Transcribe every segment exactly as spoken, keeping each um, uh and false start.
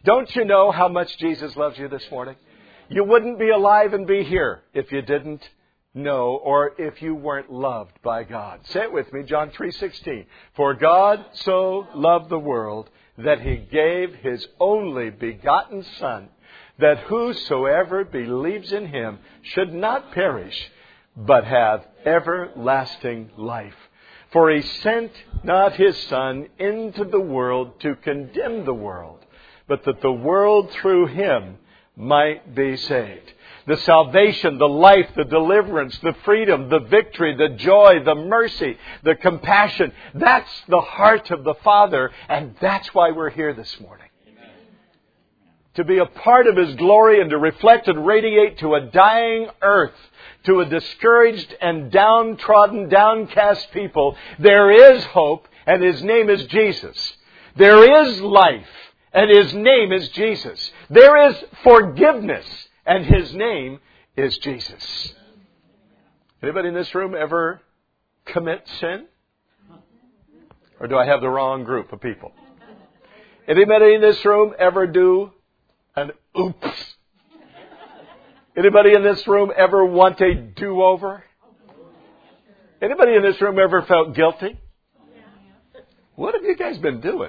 Don't you know how much Jesus loves you this morning? You wouldn't be alive and be here if you didn't know or if you weren't loved by God. Say it with me, John three sixteen. For God so loved the world that He gave His only begotten Son, that whosoever believes in Him should not perish, but have everlasting life. For He sent not His Son into the world to condemn the world, but that the world through Him might be saved. The salvation, the life, the deliverance, the freedom, the victory, the joy, the mercy, the compassion. That's the heart of the Father, and that's why we're here this morning. Amen. To be a part of His glory and to reflect and radiate to a dying earth, to a discouraged and downtrodden, downcast people. There is hope, and His name is Jesus. There is life, and His name is Jesus. There is forgiveness, and His name is Jesus. Anybody in this room ever commit sin? Or do I have the wrong group of people? Anybody in this room ever do an oops? Anybody in this room ever want a do-over? Anybody in this room ever felt guilty? What have you guys been doing?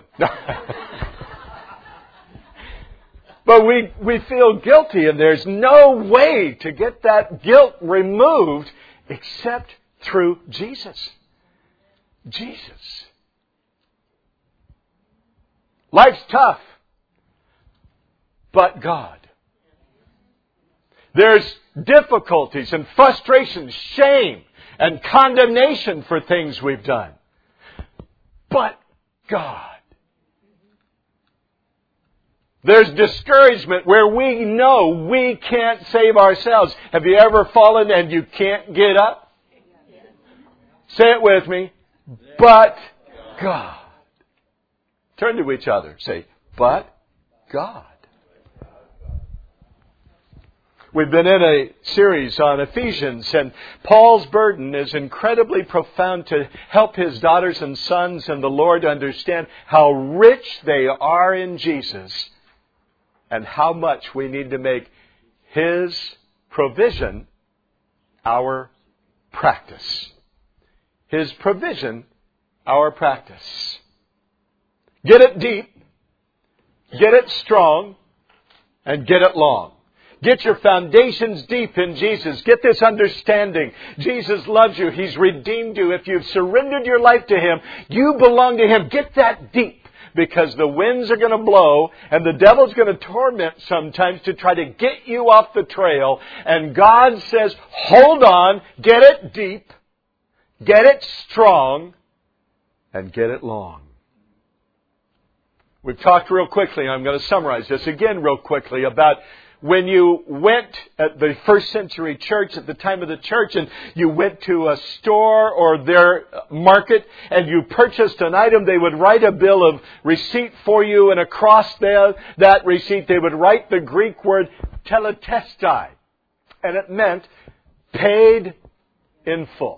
But we, we feel guilty, and there's no way to get that guilt removed except through Jesus. Jesus. Life's tough, but God. There's difficulties and frustrations, shame and condemnation for things we've done. But God. There's discouragement where we know we can't save ourselves. Have you ever fallen and you can't get up? Say it with me. But God. Turn to each other. Say, but God. We've been in a series on Ephesians, and Paul's burden is incredibly profound to help his daughters and sons in the Lord understand how rich they are in Jesus and how much we need to make His provision our practice. His provision our practice. Get it deep, get it strong, and get it long. Get your foundations deep in Jesus. Get this understanding. Jesus loves you. He's redeemed you. If you've surrendered your life to Him, you belong to Him. Get that deep, because the winds are going to blow and the devil's going to torment sometimes to try to get you off the trail. And God says, hold on, get it deep, get it strong, and get it long. We've talked real quickly, I'm going to summarize this again real quickly, about when you went at the first century church, at the time of the church, and you went to a store or their market and you purchased an item, they would write a bill of receipt for you, and across there, that receipt they would write the Greek word teletestai. And it meant paid in full.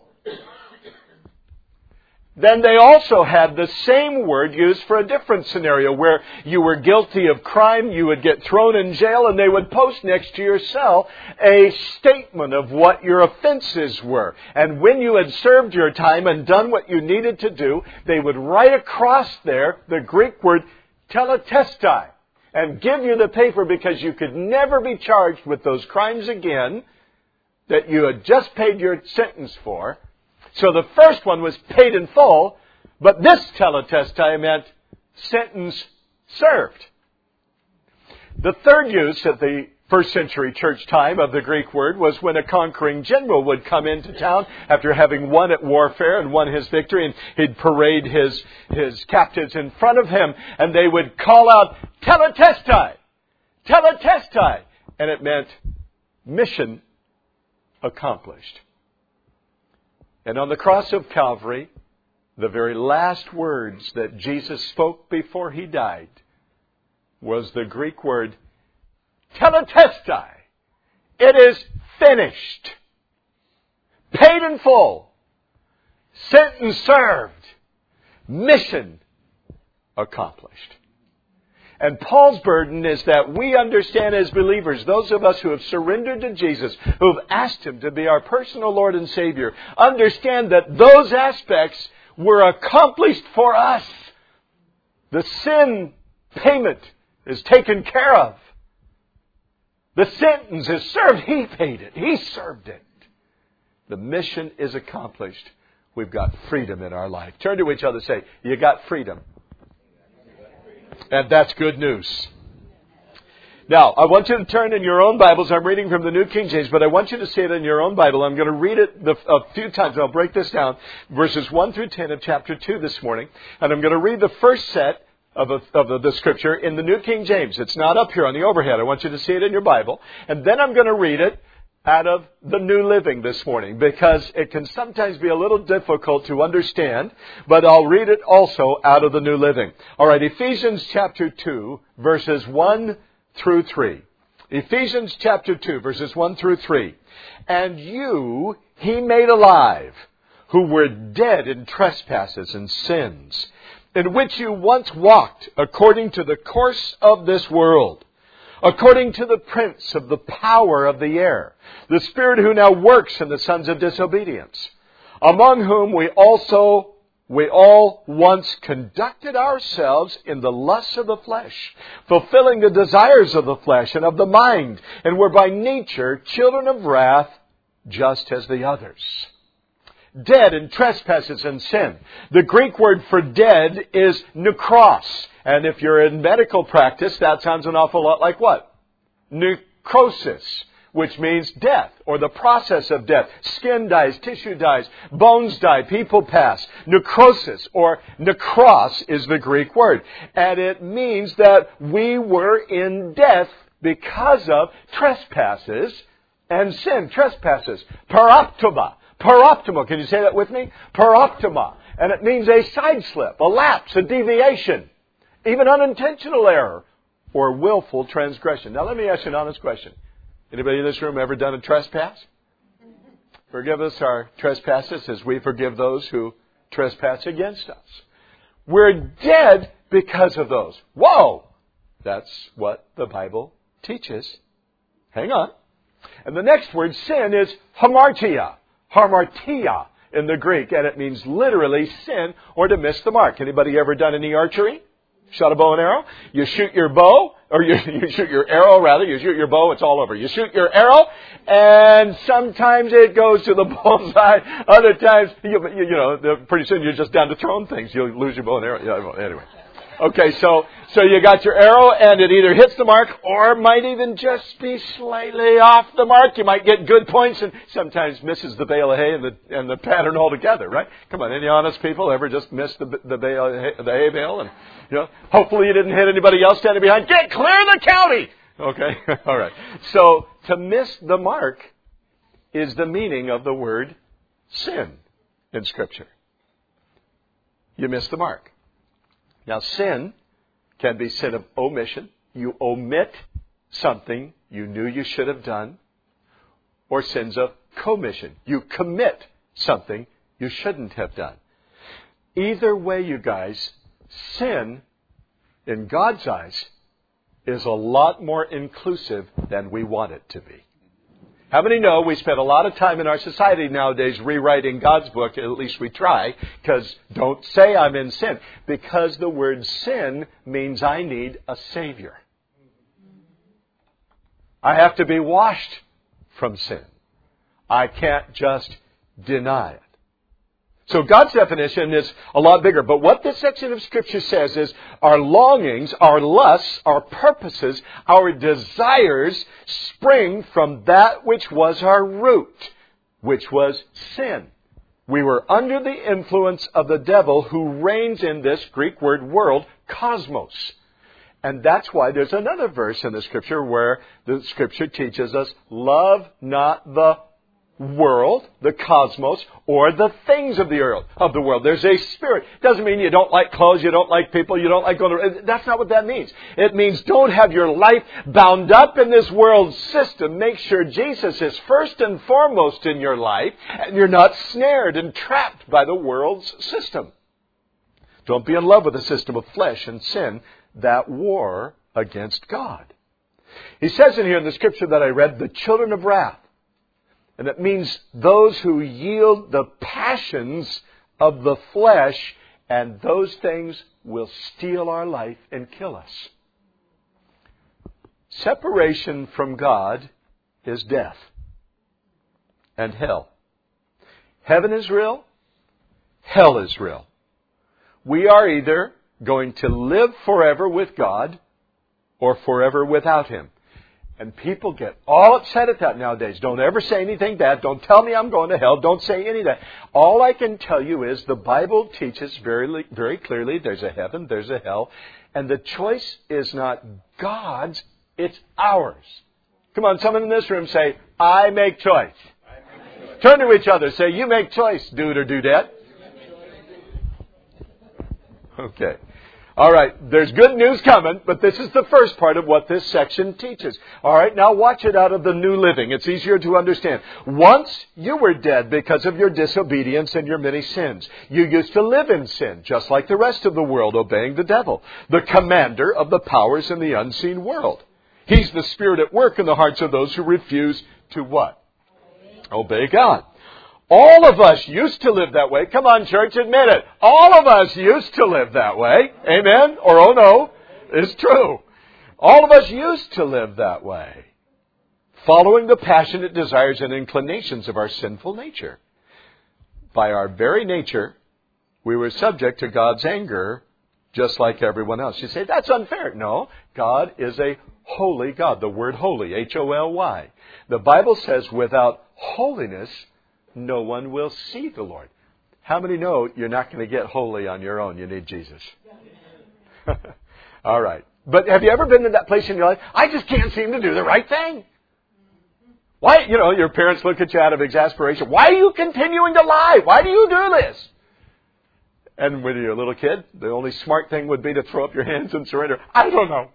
Then they also had the same word used for a different scenario where you were guilty of crime, you would get thrown in jail, and they would post next to your cell a statement of what your offenses were. And when you had served your time and done what you needed to do, they would write across there the Greek word teletestai and give you the paper, because you could never be charged with those crimes again that you had just paid your sentence for. So the first one was paid in full, but this teletestai meant sentence served. The third use at the first century church time of the Greek word was when a conquering general would come into town after having won at warfare and won his victory, and he'd parade his, his captives in front of him, and they would call out, teletestai, teletestai, and it meant mission accomplished. And on the cross of Calvary, the very last words that Jesus spoke before He died was the Greek word teletestai. It is finished. Paid in full. Sentence served. Mission accomplished. And Paul's burden is that we understand as believers, those of us who have surrendered to Jesus, who have asked Him to be our personal Lord and Savior, understand that those aspects were accomplished for us. The sin payment is taken care of. The sentence is served. He paid it. He served it. The mission is accomplished. We've got freedom in our life. Turn to each other and say, you got freedom. And that's good news. Now, I want you to turn in your own Bibles. I'm reading from the New King James, but I want you to see it in your own Bible. I'm going to read it the, a few times. I'll break this down. Verses one through ten of chapter two this morning. And I'm going to read the first set of, a, of the, the Scripture in the New King James. It's not up here on the overhead. I want you to see it in your Bible. And then I'm going to read it out of the New Living this morning, because it can sometimes be a little difficult to understand, but I'll read it also out of the New Living. All right, Ephesians chapter two, verses one through three. Ephesians chapter two, verses one through three. And you He made alive, who were dead in trespasses and sins, in which you once walked according to the course of this world, according to the prince of the power of the air, the spirit who now works in the sons of disobedience, among whom we also, we all once conducted ourselves in the lusts of the flesh, fulfilling the desires of the flesh and of the mind, and were by nature children of wrath, just as the others. Dead in trespasses and sin. The Greek word for dead is nekros. And if you're in medical practice, that sounds an awful lot like what? Necrosis, which means death, or the process of death. Skin dies, tissue dies, bones die, people pass. Necrosis, or nekros, is the Greek word. And it means that we were in death because of trespasses and sin. Trespasses. Paroptoma. Paroptoma. Can you say that with me? Paroptoma. And it means a side slip, a lapse, a deviation. Even unintentional error or willful transgression. Now let me ask you an honest question. Anybody in this room ever done a trespass? Forgive us our trespasses as we forgive those who trespass against us. We're dead because of those. Whoa! That's what the Bible teaches. Hang on. And the next word, sin, is hamartia. Hamartia in the Greek. And it means literally sin or to miss the mark. Anybody ever done any archery? Shot a bow and arrow. You shoot your bow, or you, you shoot your arrow, rather. You shoot your bow, it's all over. You shoot your arrow, and sometimes it goes to the bullseye. Other times, you, you, you know, pretty soon you're just down to throwing things. You'll lose your bow and arrow. Yeah, well, anyway. Okay, so so you got your arrow, and it either hits the mark or might even just be slightly off the mark. You might get good points, and sometimes misses the bale of hay and the and the pattern altogether. Right? Come on, any honest people ever just miss the the bale the hay bale, and you know, hopefully you didn't hit anybody else standing behind. Get clear the county. Okay, all right. So to miss the mark is the meaning of the word sin in Scripture. You miss the mark. Now, sin can be sin of omission. You omit something you knew you should have done. Or sins of commission. You commit something you shouldn't have done. Either way, you guys, sin, in God's eyes, is a lot more inclusive than we want it to be. How many know we spend a lot of time in our society nowadays rewriting God's book, at least we try, because don't say I'm in sin. Because the word sin means I need a Savior. I have to be washed from sin. I can't just deny it. So God's definition is a lot bigger. But what this section of Scripture says is our longings, our lusts, our purposes, our desires spring from that which was our root, which was sin. We were under the influence of the devil who reigns in this Greek word world, cosmos. And that's why there's another verse in the Scripture where the Scripture teaches us, love not the world, the cosmos, or the things of the earth, of the world. There's a spirit. Doesn't mean you don't like clothes, you don't like people, you don't like going to... That's not what that means. It means don't have your life bound up in this world system. Make sure Jesus is first and foremost in your life, and you're not snared and trapped by the world's system. Don't be in love with the system of flesh and sin that war against God. He says in here in the scripture that I read, the children of wrath. And it means those who yield the passions of the flesh, and those things will steal our life and kill us. Separation from God is death and hell. Heaven is real. Hell is real. We are either going to live forever with God or forever without Him. And people get all upset at that nowadays. Don't ever say anything bad. Don't tell me I'm going to hell. Don't say any of that. All I can tell you is the Bible teaches very, very clearly there's a heaven, there's a hell. And the choice is not God's, it's ours. Come on, someone in this room say, I make choice. I make choice. Turn to each other. Say, you make choice, dude or dudette. Okay. All right, there's good news coming, but this is the first part of what this section teaches. All right, now watch it out of the New Living. It's easier to understand. Once you were dead because of your disobedience and your many sins. You used to live in sin, just like the rest of the world, obeying the devil, the commander of the powers in the unseen world. He's the spirit at work in the hearts of those who refuse to what? Obey God. All of us used to live that way. Come on, church, admit it. All of us used to live that way. Amen? Or oh no, it's true. All of us used to live that way. Following the passionate desires and inclinations of our sinful nature. By our very nature, we were subject to God's anger just like everyone else. You say, that's unfair. No, God is a holy God. The word holy, H O L Y. The Bible says without holiness, no one will see the Lord. How many know you're not going to get holy on your own? You need Jesus. All right. But have you ever been in that place in your life? I just can't seem to do the right thing. Why, you know, your parents look at you out of exasperation. Why are you continuing to lie? Why do you do this? And when you're a little kid, the only smart thing would be to throw up your hands and surrender. I don't know.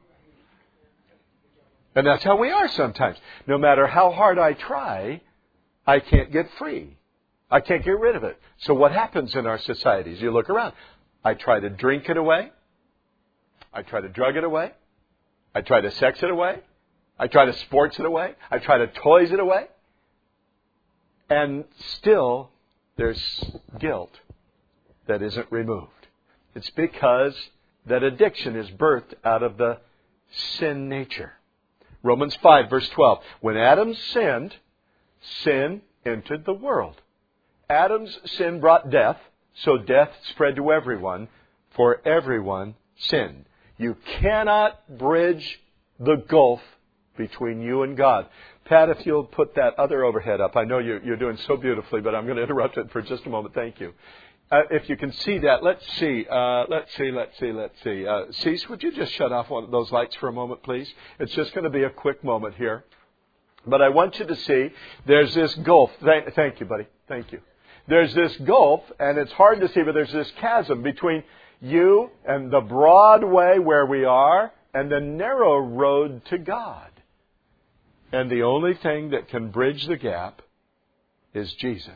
And that's how we are sometimes. No matter how hard I try, I can't get free. I can't get rid of it. So what happens in our societies? You look around. I try to drink it away. I try to drug it away. I try to sex it away. I try to sports it away. I try to toys it away. And still, there's guilt that isn't removed. It's because that addiction is birthed out of the sin nature. Romans five, verse twelve. When Adam sinned, sin entered the world. Adam's sin brought death, so death spread to everyone, for everyone sinned. You cannot bridge the gulf between you and God. Pat, if you'll put that other overhead up. I know you're, you're doing so beautifully, but I'm going to interrupt it for just a moment. Thank you. Uh, if you can see that, let's see, uh, let's see, let's see, let's see. Uh, Cease, would you just shut off one of those lights for a moment, please? It's just going to be a quick moment here. But I want you to see, there's this gulf. Thank, thank you, buddy. Thank you. There's this gulf, and it's hard to see, but there's this chasm between you and the broad way where we are and the narrow road to God. And the only thing that can bridge the gap is Jesus.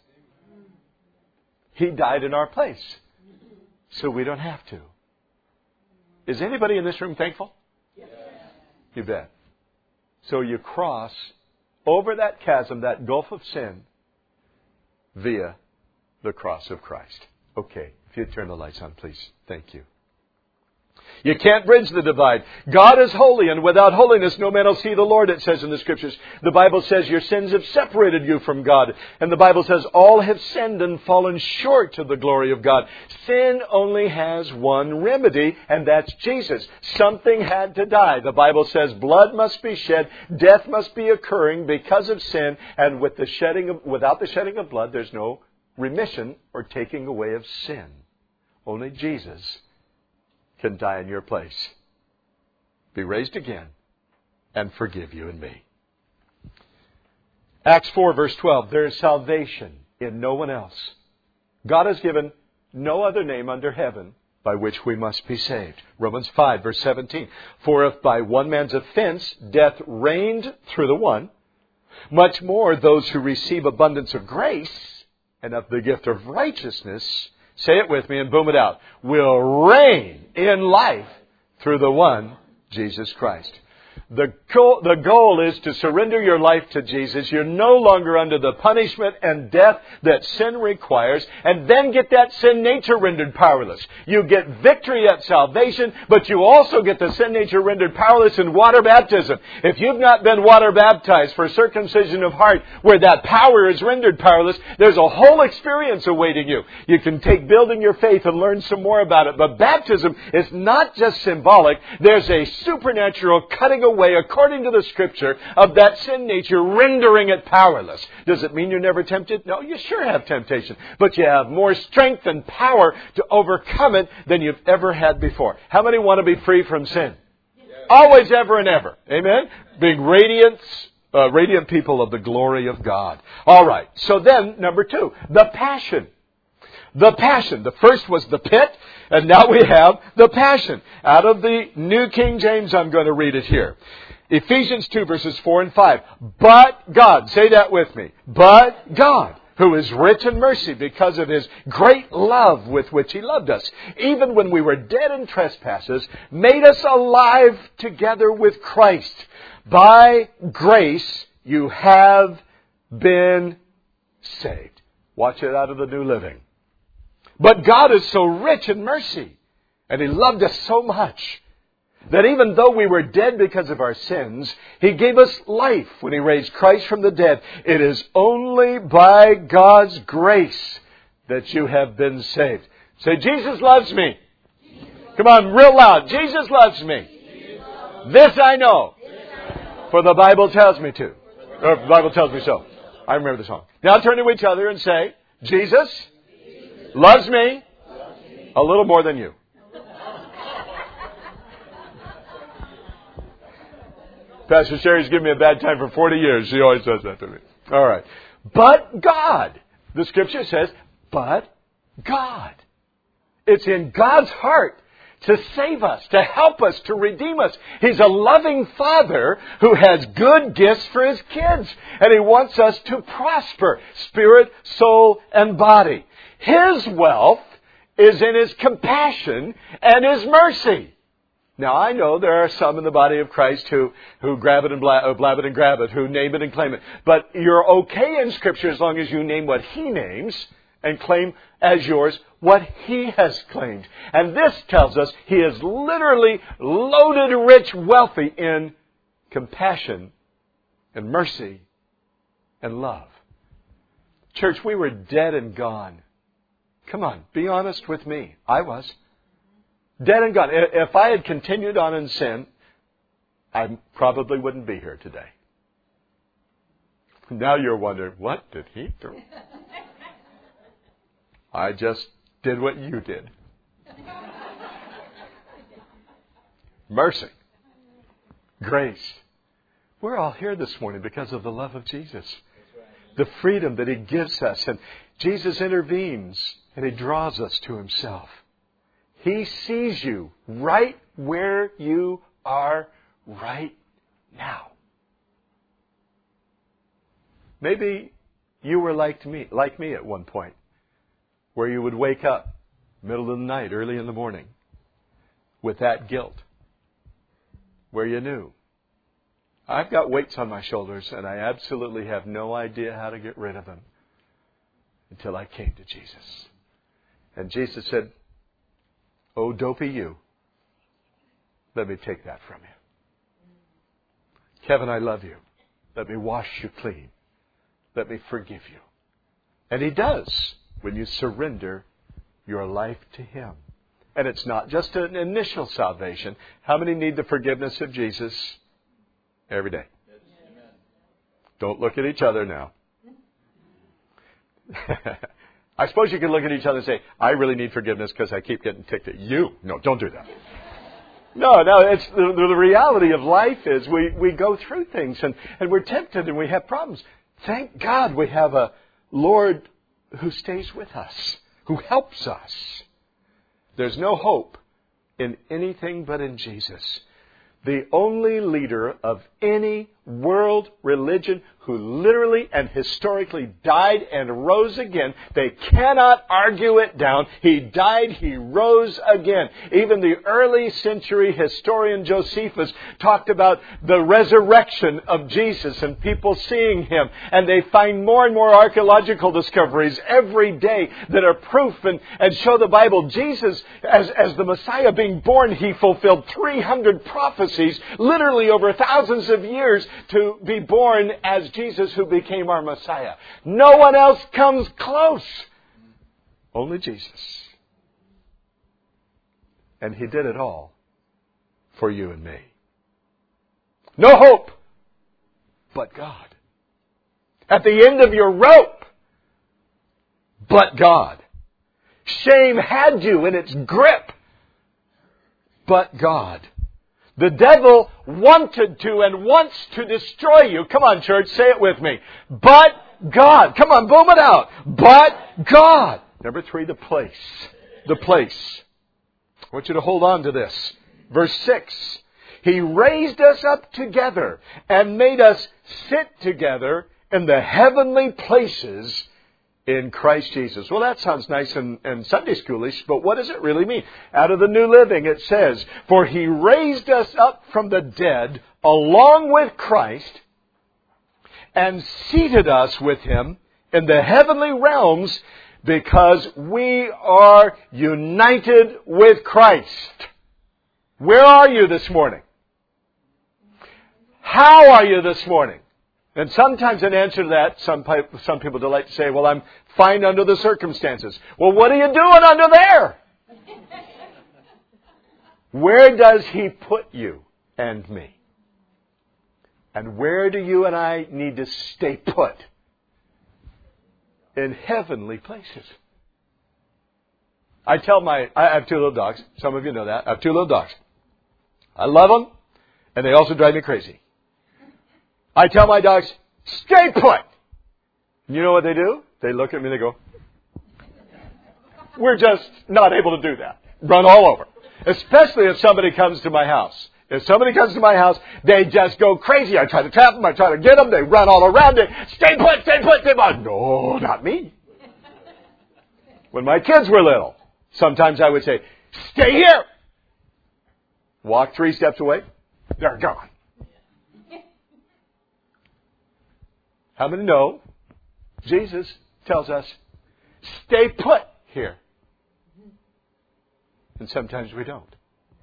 He died in our place, so we don't have to. Is anybody in this room thankful? Yes. You bet. So you cross over that chasm, that gulf of sin, via the cross of Christ. Okay, if you'd turn the lights on, please. Thank you. You can't bridge the divide. God is holy, and without holiness no man will see the Lord, it says in the Scriptures. The Bible says your sins have separated you from God. And the Bible says all have sinned and fallen short of the glory of God. Sin only has one remedy, and that's Jesus. Something had to die. The Bible says blood must be shed, death must be occurring because of sin, and with the shedding of, without the shedding of blood, there's no remission or taking away of sin. Only Jesus can die in your place, be raised again, and forgive you and me. Acts four, verse twelve, there is salvation in no one else. God has given no other name under heaven by which we must be saved. Romans five, verse seventeen, for if by one man's offense death reigned through the one, much more those who receive abundance of grace and of the gift of righteousness, say it with me and boom it out, will reign in life through the one, Jesus Christ. The goal, the goal is to surrender your life to Jesus. You're no longer under the punishment and death that sin requires, and then get that sin nature rendered powerless. You get victory at salvation, but you also get the sin nature rendered powerless in water baptism. If you've not been water baptized for circumcision of heart, where that power is rendered powerless, there's a whole experience awaiting you. You can take building your faith and learn some more about it. But baptism is not just symbolic. There's a supernatural cutting away, according to the Scripture, of that sin nature, rendering it powerless. Does it mean you're never tempted? No, you sure have temptation. But you have more strength and power to overcome it than you've ever had before. How many want to be free from sin? Yes. Always, ever, and ever. Amen? Being radiant, uh, radiant people of the glory of God. All right. So then, number two, the passion. The passion. The first was the pit, and now we have the passion. Out of the New King James, I'm going to read it here. Ephesians two, verses four and five. But God, say that with me. But God, who is rich in mercy because of His great love with which He loved us, even when we were dead in trespasses, made us alive together with Christ. By grace you have been saved. Watch it out of the New Living. But God is so rich in mercy, and He loved us so much, that even though we were dead because of our sins, He gave us life when He raised Christ from the dead. It is only by God's grace that you have been saved. Say, Jesus loves me. Jesus. Come on, real loud. Jesus loves me. Jesus. This I know, for the Bible tells me to. Or the Bible tells me so. I remember the song. Now turn to each other and say, Jesus loves me a little more than you. Pastor Sherry's given me a bad time for forty years. She always does that to me. All right. But God. The Scripture says, but God. It's in God's heart to save us, to help us, to redeem us. He's a loving Father who has good gifts for His kids. And He wants us to prosper, spirit, soul, and body. His wealth is in His compassion and His mercy. Now, I know there are some in the body of Christ who, who grab it and blab, blab it and grab it, who name it and claim it. But you're okay in Scripture as long as you name what He names and claim as yours what He has claimed. And this tells us He is literally loaded, rich, wealthy in compassion and mercy and love. Church, we were dead and gone. Come on, be honest with me. I was. Dead and gone. If I had continued on in sin, I probably wouldn't be here today. Now you're wondering, what did he do? I just did what you did. Mercy. Grace. We're all here this morning because of the love of Jesus. The freedom that He gives us. And Jesus intervenes and He draws us to Himself. He sees you right where you are right now. Maybe you were like me, like me at one point, where you would wake up middle of the night, early in the morning, with that guilt, where you knew, I've got weights on my shoulders and I absolutely have no idea how to get rid of them, until I came to Jesus. And Jesus said, oh, dopey you. Let me take that from you. Kevin, I love you. Let me wash you clean. Let me forgive you. And He does when you surrender your life to Him. And it's not just an initial salvation. How many need the forgiveness of Jesus every day? Yes. Don't look at each other now. I suppose you could look at each other and say, I really need forgiveness because I keep getting ticked at you. No, don't do that. No, no, it's the, the reality of life is we, we go through things and, and we're tempted and we have problems. Thank God we have a Lord who stays with us, who helps us. There's no hope in anything but in Jesus. The only leader of any world religion who literally and historically died and rose again. They cannot argue it down. He died, He rose again. Even the early century historian Josephus talked about the resurrection of Jesus and people seeing Him. And they find more and more archaeological discoveries every day that are proof and, and show the Bible. Jesus, as, as the Messiah being born, He fulfilled three hundred prophecies, literally over thousands of years, to be born as Jesus who became our Messiah. No one else comes close. Only Jesus. And He did it all for you and me. No hope but God. At the end of your rope, but God. Shame had you in its grip, but God. The devil wanted to and wants to destroy you. Come on, church, say it with me. But God. Come on, boom it out. But God. Number three, the place. The place. I want you to hold on to this. Verse six. He raised us up together and made us sit together in the heavenly places in Christ Jesus. Well, that sounds nice and, and Sunday schoolish, but what does it really mean? Out of the New Living, it says, for He raised us up from the dead along with Christ and seated us with Him in the heavenly realms because we are united with Christ. Where are you this morning? How are you this morning? And sometimes in answer to that, some some people delight to say, well, I'm fine under the circumstances. Well, what are you doing under there? Where does He put you and me? And where do you and I need to stay put? In heavenly places. I tell my, I have two little dogs. Some of you know that. I have two little dogs. I love them, and they also drive me crazy. I tell my dogs, stay put. You know what they do? They look at me and they go, we're just not able to do that. Run all over. Especially if somebody comes to my house. If somebody comes to my house, they just go crazy. I try to trap them. I try to get them. They run all around it. Stay put, stay put, stay put. No, not me. When my kids were little, sometimes I would say, stay here. Walk three steps away. They're gone. How many know Jesus tells us, stay put here. And sometimes we don't.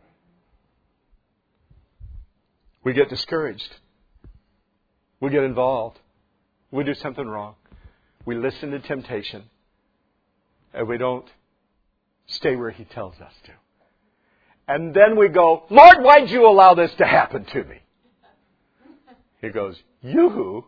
We get discouraged. We get involved. We do something wrong. We listen to temptation. And we don't stay where He tells us to. And then we go, Lord, why'd you allow this to happen to me? He goes, you.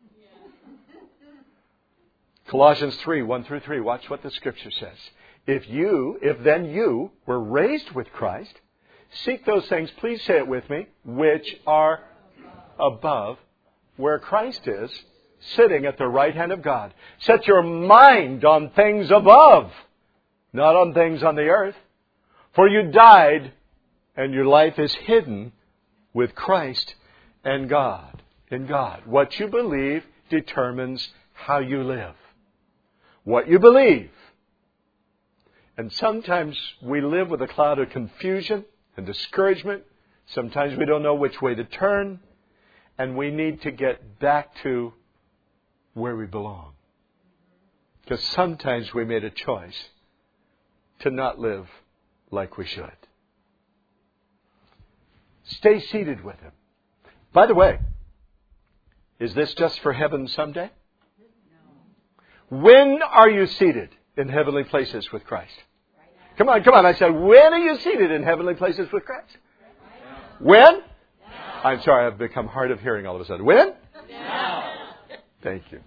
Colossians three, one through three. Watch what the Scripture says. If you, if then you were raised with Christ, seek those things, please say it with me, which are above, where Christ is, sitting at the right hand of God. Set your mind on things above, not on things on the earth. For you died, and your life is hidden with Christ and God. In God. What you believe determines how you live. What you believe. And sometimes we live with a cloud of confusion and discouragement. Sometimes we don't know which way to turn. And we need to get back to where we belong. Because sometimes we made a choice to not live like we should. Stay seated with Him. By the way, is this just for heaven someday? No. When are you seated in heavenly places with Christ? Right. Come on, come on. I said, when are you seated in heavenly places with Christ? Right. When? Now. I'm sorry, I've become hard of hearing all of a sudden. When? Now. Thank you.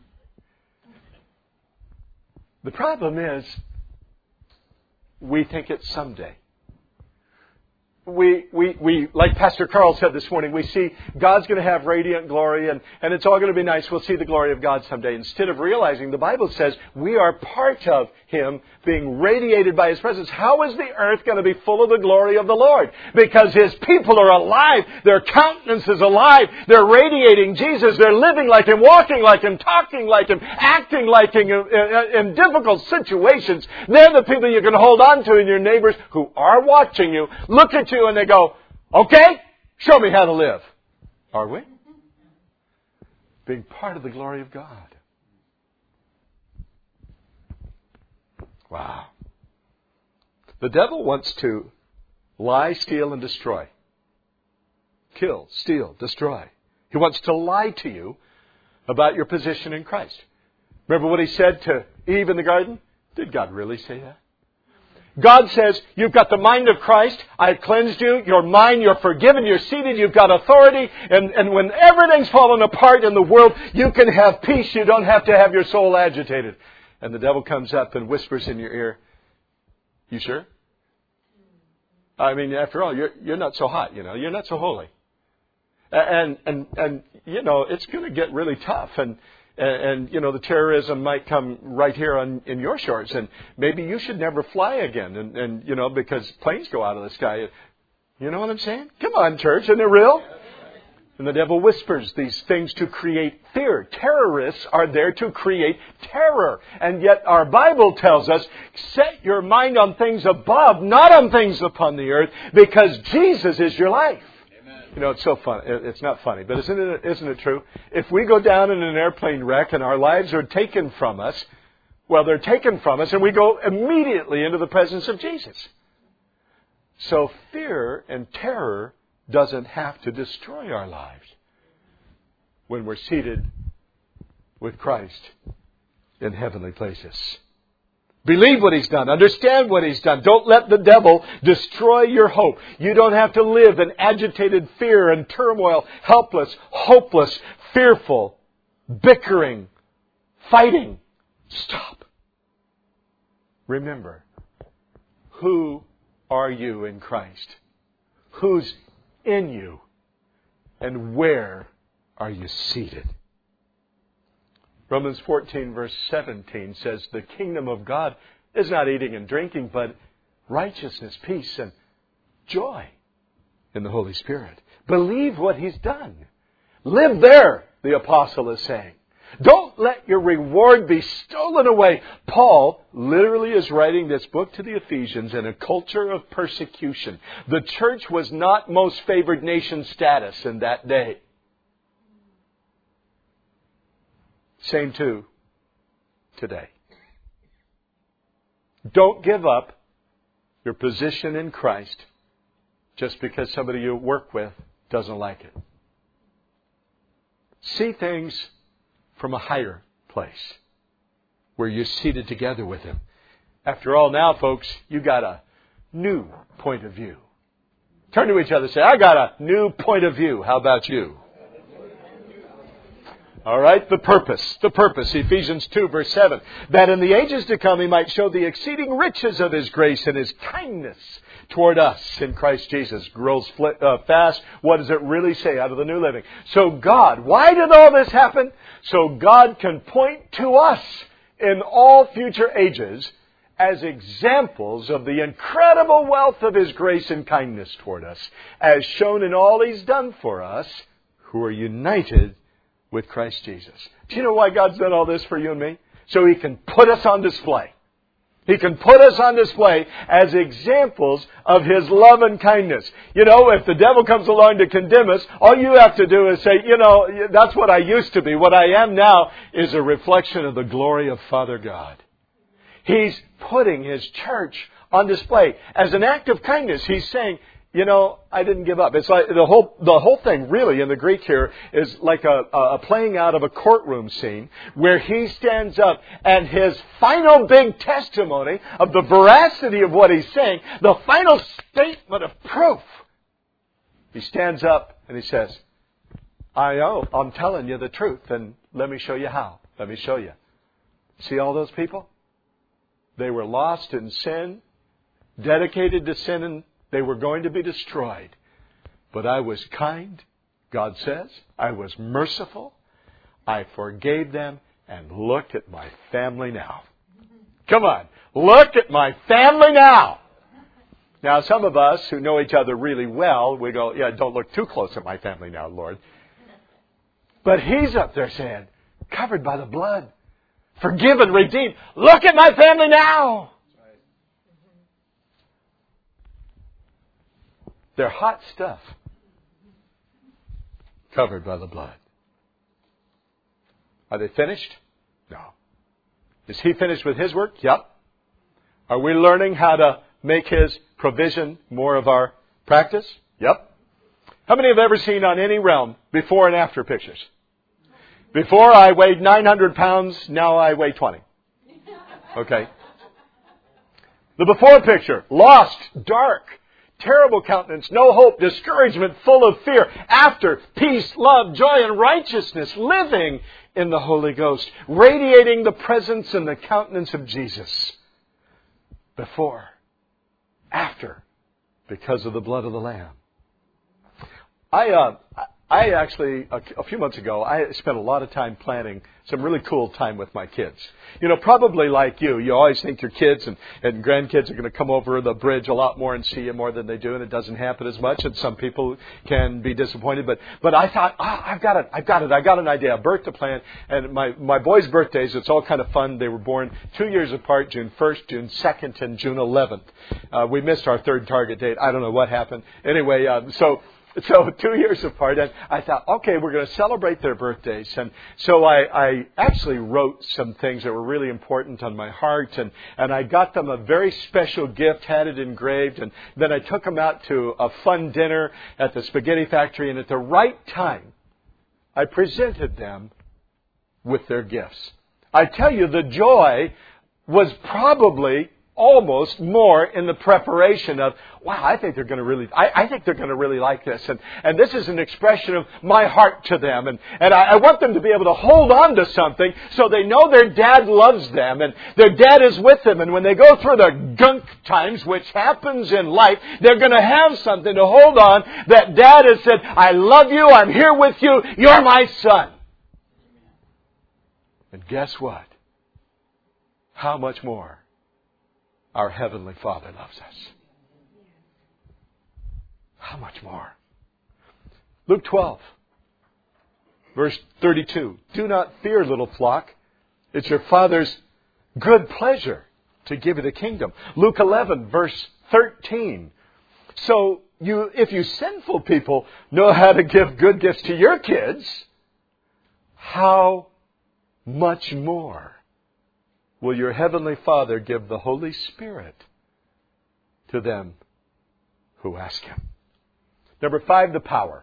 The problem is, we think it's someday. we, we, we, like Pastor Carl said this morning, we see God's going to have radiant glory and, and it's all going to be nice. We'll see the glory of God someday. Instead of realizing, the Bible says we are part of Him being radiated by His presence. How is the earth going to be full of the glory of the Lord? Because His people are alive. Their countenance is alive. They're radiating Jesus. They're living like Him, walking like Him, talking like Him, acting like Him in, in difficult situations. They're the people you can hold on to, and your neighbors who are watching you look at you and they go, okay, show me how to live. Are we? Being part of the glory of God. Wow. The devil wants to lie, steal, and destroy. Kill, steal, destroy. He wants to lie to you about your position in Christ. Remember what he said to Eve in the garden? Did God really say that? God says, you've got the mind of Christ. I've cleansed you. You're mine. You're forgiven. You're seated. You've got authority. And, and when everything's fallen apart in the world, you can have peace. You don't have to have your soul agitated. And the devil comes up and whispers in your ear, you sure? I mean, after all, you're, you're not so hot, you know. You're not so holy. And, and, and you know, it's going to get really tough. And, and, and, you know, the terrorism might come right here on in your shores. And maybe you should never fly again. And, and, you know, because planes go out of the sky. You know what I'm saying? Come on, church. Isn't it real? And the devil whispers these things to create fear. Terrorists are there to create terror. And yet our Bible tells us, set your mind on things above, not on things upon the earth, because Jesus is your life. Amen. You know, it's so funny. It's not funny, but isn't it, isn't it true? If we go down in an airplane wreck and our lives are taken from us, well, they're taken from us and we go immediately into the presence of Jesus. So fear and terror doesn't have to destroy our lives when we're seated with Christ in heavenly places. Believe what He's done. Understand what He's done. Don't let the devil destroy your hope. You don't have to live in agitated fear and turmoil, helpless, hopeless, fearful, bickering, fighting. Stop. Remember, who are you in Christ? Who's in you? And where are you seated? Romans fourteen verse seventeen says, the kingdom of God is not eating and drinking, but righteousness, peace, and joy in the Holy Spirit. Believe what He's done. Live there, the apostle is saying. Don't let your reward be stolen away. Paul literally is writing this book to the Ephesians in a culture of persecution. The church was not most favored nation status in that day. Same too today. Don't give up your position in Christ just because somebody you work with doesn't like it. See things from a higher place where you're seated together with Him. After all, now, folks, you got a new point of view. Turn to each other and say, I got a new point of view. How about you? All right, the purpose, the purpose, Ephesians two, verse seven, that in the ages to come He might show the exceeding riches of His grace and His kindness toward us in Christ Jesus. Grows uh, fast. What does it really say out of the New Living? So God, why did all this happen? So God can point to us in all future ages as examples of the incredible wealth of His grace and kindness toward us, as shown in all He's done for us who are united with Christ Jesus. Do you know why God's done all this for you and me? So He can put us on display. He can put us on display as examples of His love and kindness. You know, if the devil comes along to condemn us, all you have to do is say, you know, that's what I used to be. What I am now is a reflection of the glory of Father God. He's putting His church on display. As an act of kindness, He's saying, you know, I didn't give up. It's like the whole the whole thing really in the Greek here is like a, a playing out of a courtroom scene where He stands up and His final big testimony of the veracity of what He's saying, the final statement of proof. He stands up and He says, I know, I'm telling you the truth, and let me show you how. Let me show you. See all those people? They were lost in sin, dedicated to sin and They were going to be destroyed. But I was kind, God says. I was merciful. I forgave them. And look at my family now. Come on. Look at my family now. Now, some of us who know each other really well, we go, yeah, don't look too close at my family now, Lord. But He's up there saying, covered by the blood, forgiven, redeemed. Look at my family now. They're hot stuff. Covered by the blood. Are they finished? No. Is He finished with His work? Yep. Are we learning how to make His provision more of our practice? Yep. How many have ever seen on any realm before and after pictures? Before I weighed nine hundred pounds, now I weigh twenty. Okay. The before picture, lost, dark, terrible countenance, no hope, discouragement, full of fear. After, peace, love, joy, and righteousness, living in the Holy Ghost, radiating the presence and the countenance of Jesus. Before, after, because of the blood of the Lamb. I, uh, I actually, a, a few months ago, I spent a lot of time planning some really cool time with my kids. You know, probably like you, you always think your kids and, and grandkids are going to come over the bridge a lot more and see you more than they do, and it doesn't happen as much, and some people can be disappointed. But but I thought, ah, I've got it, I've got it, I got an idea, a birth to plan. And my, my boys' birthdays, it's all kind of fun. They were born two years apart, June first, June second, and June eleventh. Uh, we missed our third target date. I don't know what happened. Anyway, um, so... So two years apart, and I thought, okay, we're going to celebrate their birthdays. And so I, I actually wrote some things that were really important on my heart, and, and I got them a very special gift, had it engraved, and then I took them out to a fun dinner at the Spaghetti Factory, and at the right time, I presented them with their gifts. I tell you, the joy was probably almost more in the preparation of, wow, I think they're going to really, I, I think they're going to really like this. And, and this is an expression of my heart to them. And, and I, I want them to be able to hold on to something so they know their dad loves them and their dad is with them. And when they go through the gunk times, which happens in life, they're going to have something to hold on that dad has said, I love you, I'm here with you, you're my son. And guess what? How much more our Heavenly Father loves us. How much more? Luke twelve, verse thirty-two. Do not fear, little flock. It's your Father's good pleasure to give you the kingdom. Luke eleven, verse thirteen. So you, if you sinful people know how to give good gifts to your kids, how much more will your Heavenly Father give the Holy Spirit to them who ask Him? Number five, the power.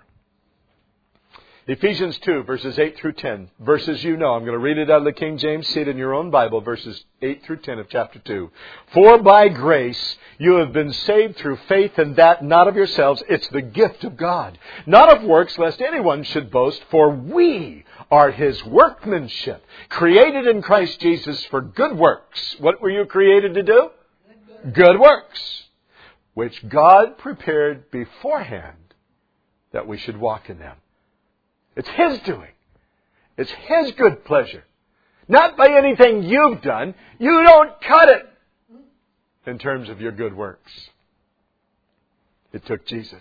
Ephesians two, verses eight through ten. Verses you know. I'm going to read it out of the King James. See it in your own Bible. Verses eight through ten of chapter two. For by grace you have been saved through faith, and that not of yourselves. It's the gift of God. Not of works, lest anyone should boast. For we are His workmanship, created in Christ Jesus for good works. What were you created to do? Good, good works, which God prepared beforehand that we should walk in them. It's His doing. It's His good pleasure. Not by anything you've done. You don't cut it in terms of your good works. It took Jesus.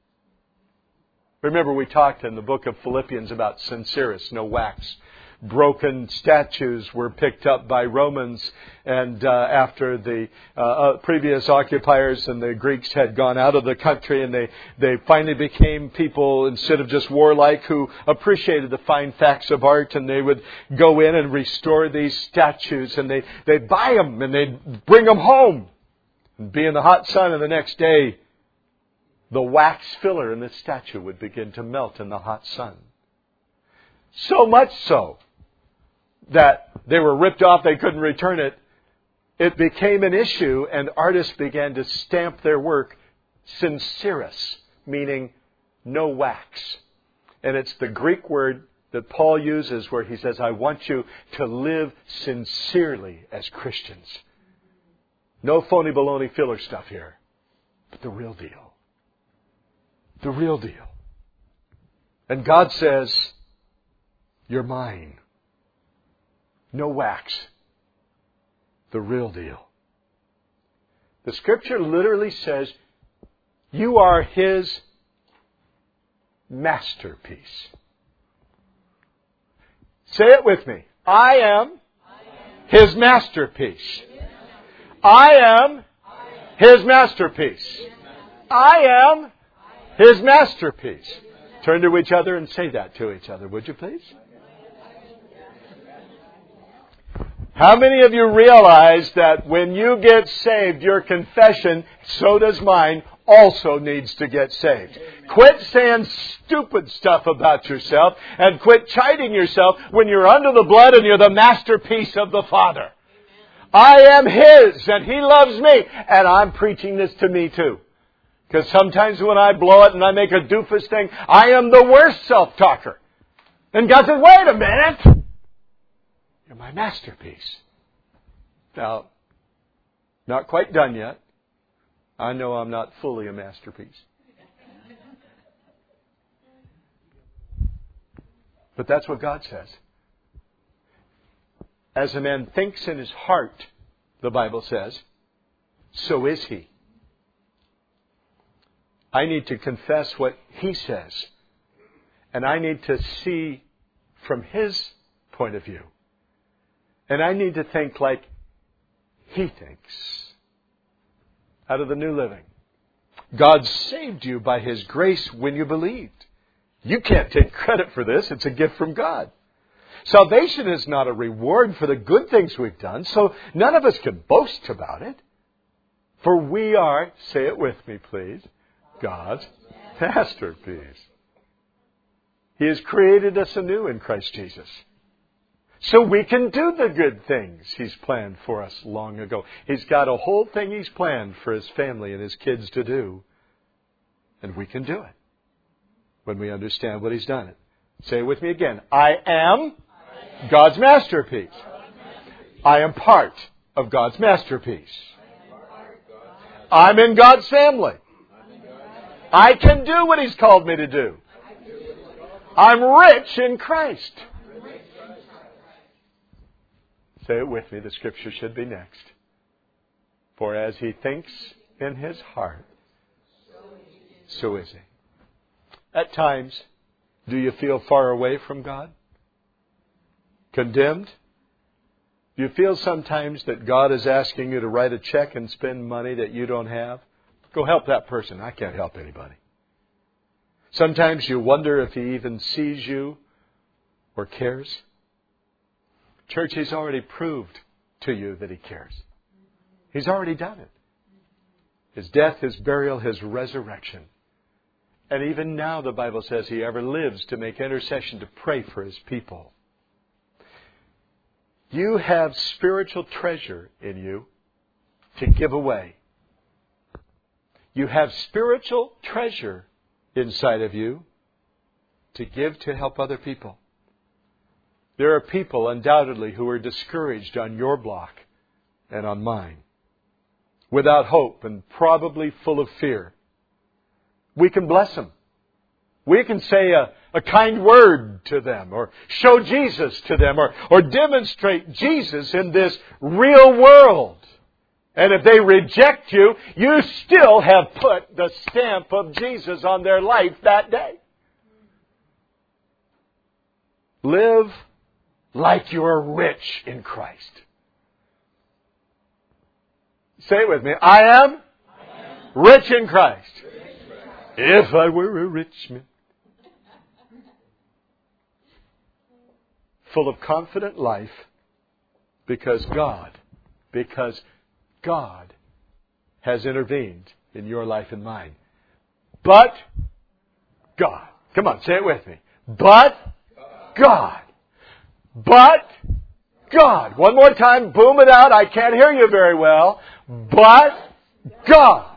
Remember, we talked in the book of Philippians about sincerus, no wax. Broken statues were picked up by Romans, and uh, after the uh, uh, previous occupiers and the Greeks had gone out of the country, and they, they finally became people, instead of just warlike, who appreciated the fine facts of art, and they would go in and restore these statues, and they, they'd buy them, and they'd bring them home, and be in the hot sun, and the next day, the wax filler in the statue would begin to melt in the hot sun. So much so that they were ripped off, they couldn't return it. It became an issue, and artists began to stamp their work sincerus, meaning no wax. And it's the Greek word that Paul uses where he says, I want you to live sincerely as Christians. No phony baloney filler stuff here. But the real deal. The real deal. And God says, you're mine. No wax. The real deal. The Scripture literally says, you are His masterpiece. Say it with me. I am His masterpiece. I am His masterpiece. I am His masterpiece. Turn to each other and say that to each other, would you please? How many of you realize that when you get saved, your confession, so does mine, also needs to get saved? Quit saying stupid stuff about yourself and quit chiding yourself when you're under the blood and you're the masterpiece of the Father. I am His and He loves me, and I'm preaching this to me too. Because sometimes when I blow it and I make a doofus thing, I am the worst self-talker. And God says, wait a minute. You're my masterpiece. Now, not quite done yet. I know I'm not fully a masterpiece. But that's what God says. As a man thinks in his heart, the Bible says, so is he. I need to confess what He says. And I need to see from His point of view. And I need to think like He thinks. Out of the New Living. God saved you by His grace when you believed. You can't take credit for this. It's a gift from God. Salvation is not a reward for the good things we've done, so none of us can boast about it. For we are, say it with me please, God's masterpiece. He has created us anew in Christ Jesus. So we can do the good things He's planned for us long ago. He's got a whole thing He's planned for His family and His kids to do. And we can do it when we understand what He's done it. Say it with me again. I am God's masterpiece. I am part of God's masterpiece. I'm in God's family. I can do what He's called me to do. I'm rich in Christ. Say it with me. The Scripture should be next. For as he thinks in his heart, so is he. At times, do you feel far away from God? Condemned? Do you feel sometimes that God is asking you to write a check and spend money that you don't have? Go help that person. I can't help anybody. Sometimes you wonder if He even sees you or cares. Church, He's already proved to you that He cares. He's already done it. His death, His burial, His resurrection. And even now the Bible says He ever lives to make intercession to pray for His people. You have spiritual treasure in you to give away. You have spiritual treasure inside of you to give to help other people. There are people undoubtedly who are discouraged on your block and on mine, without hope and probably full of fear. We can bless them. We can say a, a kind word to them, or show Jesus to them, or, or demonstrate Jesus in this real world. And if they reject you, you still have put the stamp of Jesus on their life that day. Live like you're rich in Christ. Say it with me. I am, I am rich in Christ. Rich in Christ. If I were a rich man. Full of confident life because God, because God has intervened in your life and mine. But God. Come on, say it with me. But God. But God. One more time, boom it out. I can't hear you very well. But God.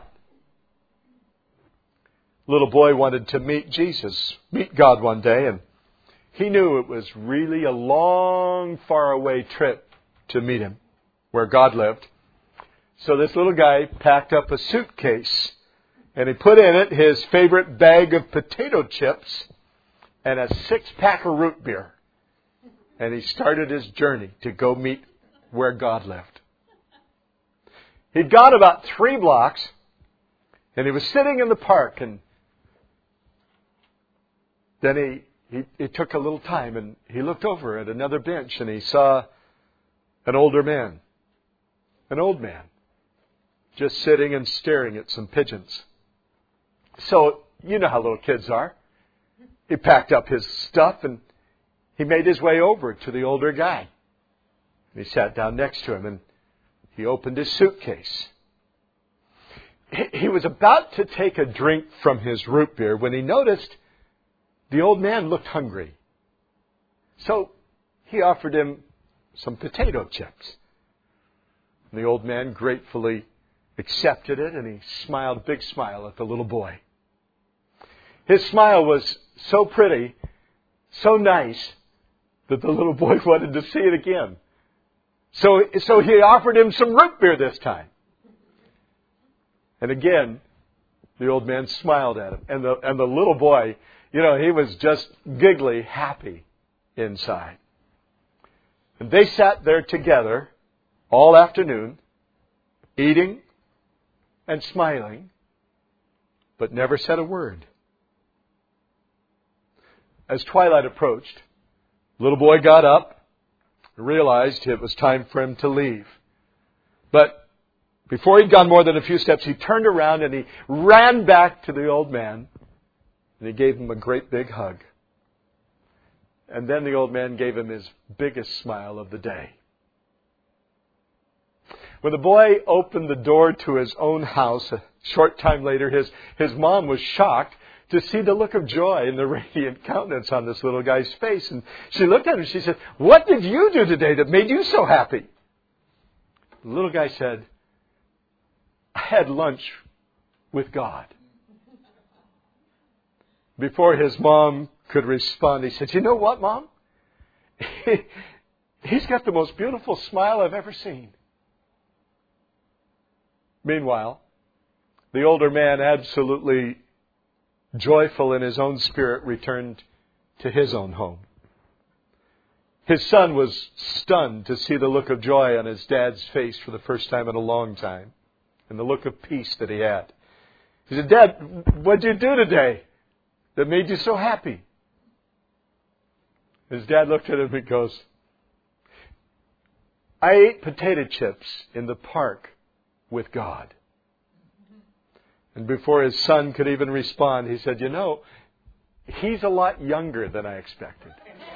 Little boy wanted to meet Jesus, meet God one day, and he knew it was really a long, far away trip to meet Him, where God lived. So this little guy packed up a suitcase And he put in it his favorite bag of potato chips and a six-pack of root beer. And he started his journey to go meet where God lived. He'd gone about three blocks, and he was sitting in the park, and then he, he, he took a little time, and he looked over at another bench, and he saw an older man, an old man, just sitting and staring at some pigeons. So, you know how little kids are. He packed up his stuff, and he made his way over to the older guy. And he sat down next to him, and he opened his suitcase. He was about to take a drink from his root beer when he noticed the old man looked hungry. So he offered him some potato chips. And the old man gratefully accepted it, and he smiled a big smile at the little boy. His smile was so pretty, so nice, that the little boy wanted to see it again. So, so he offered him some root beer this time. And again, the old man smiled at him. And the, and the little boy, you know, he was just giggly happy inside. And they sat there together all afternoon, eating and smiling, but never said a word. As twilight approached, the little boy got up and realized it was time for him to leave. But before he'd gone more than a few steps, he turned around and he ran back to the old man and he gave him a great big hug. And then the old man gave him his biggest smile of the day. When the boy opened the door to his own house a short time later, his, his mom was shocked to see the look of joy in the radiant countenance on this little guy's face. And she looked at him and she said, "What did you do today that made you so happy?" The little guy said, "I had lunch with God." Before his mom could respond, he said, "You know what, Mom? He's got the most beautiful smile I've ever seen." Meanwhile, the older man, absolutely joyful in his own spirit, returned to his own home. His son was stunned to see the look of joy on his dad's face for the first time in a long time, and the look of peace that he had. He said, "Dad, what did you do today that made you so happy?" His dad looked at him and goes, "I ate potato chips in the park with God." And before his son could even respond, he said, "You know, he's a lot younger than I expected."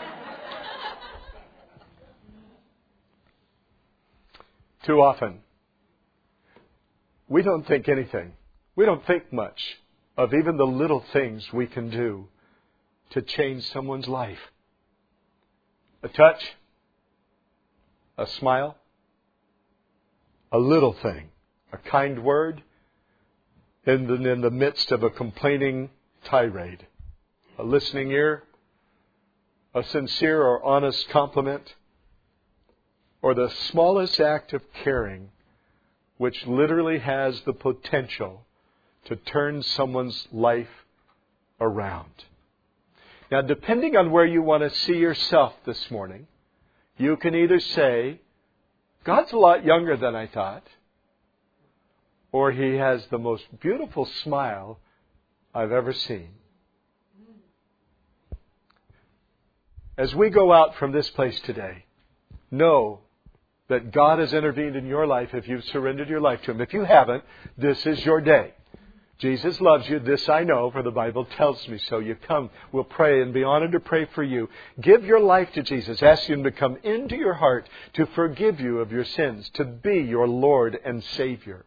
Too often, we don't think anything. We don't think much of even the little things we can do to change someone's life. A touch, a smile, a little thing, a kind word, in the, in the midst of a complaining tirade, a listening ear, a sincere or honest compliment, or the smallest act of caring, which literally has the potential to turn someone's life around. Now, depending on where you want to see yourself this morning, you can either say, "God's a lot younger than I thought," or "He has the most beautiful smile I've ever seen." As we go out from this place today, know that God has intervened in your life if you've surrendered your life to Him. If you haven't, this is your day. Jesus loves you. This I know, for the Bible tells me so. You come, we'll pray and be honored to pray for you. Give your life to Jesus. Ask Him to come into your heart to forgive you of your sins, to be your Lord and Savior.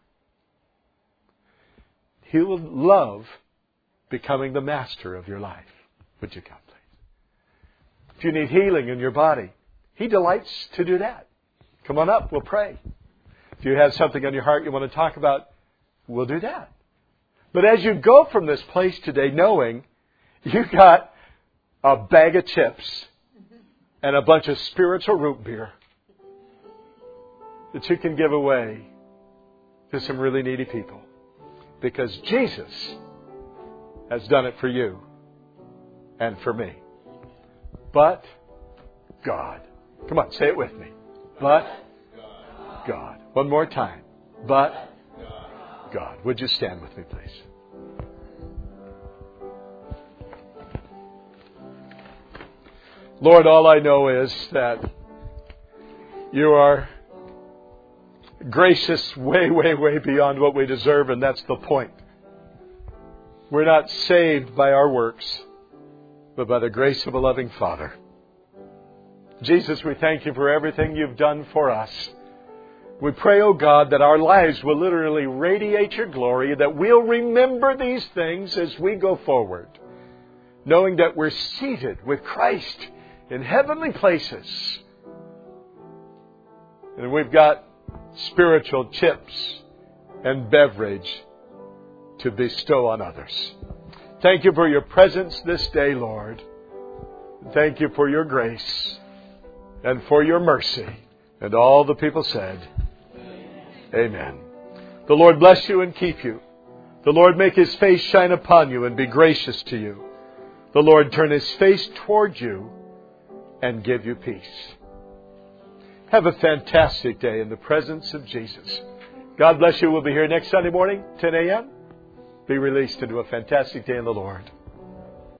He will love becoming the master of your life. Would you come, please? If you need healing in your body, He delights to do that. Come on up, we'll pray. If you have something on your heart you want to talk about, we'll do that. But as you go from this place today, knowing you got a bag of chips and a bunch of spiritual root beer that you can give away to some really needy people. because Jesus has done it for you and for me. But God. Come on, say it with me. But God. One more time. But God. Would you stand with me, please? Lord, all I know is that you are gracious way, way, way beyond what we deserve, and that's the point. We're not saved by our works, but by the grace of a loving Father. Jesus, we thank you for everything you've done for us. We pray, oh God, that our lives will literally radiate your glory, that we'll remember these things as we go forward, knowing that we're seated with Christ in heavenly places. And we've got spiritual chips and beverage to bestow on others. Thank you for your presence this day, Lord. Thank you for your grace and for your mercy. And all the people said, Amen. The Lord bless you and keep you. The Lord make His face shine upon you and be gracious to you. The Lord turn His face toward you and give you peace. Have a fantastic day in the presence of Jesus. God bless you. We'll be here next Sunday morning, ten a.m. Be released into a fantastic day in the Lord.